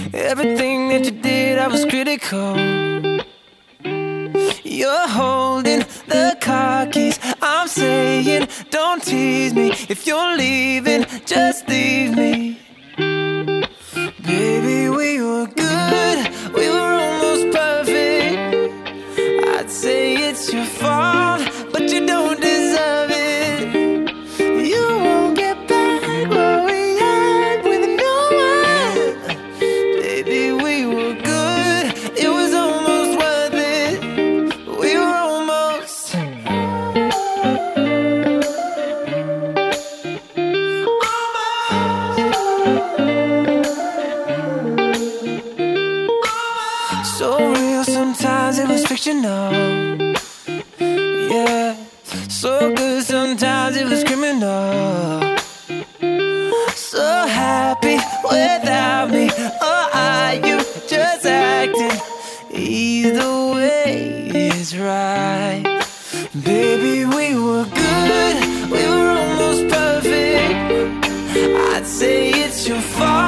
Everything that you did, I was critical. You're holding the car keys. I'm saying, don't tease me. If you're leaving, just leave me. Baby, we were good. We were almost perfect. I'd say it's your fault, but you don't deserve it. You won't get back what we had with no one. Baby, we were good. It was almost worth it. We were almost. So real, sometimes it was fictional. Yeah, so good, sometimes it was criminal. So happy without me, or are you just acting? Either way is right. Baby, we were good, we were almost perfect. I'd say it's your fault,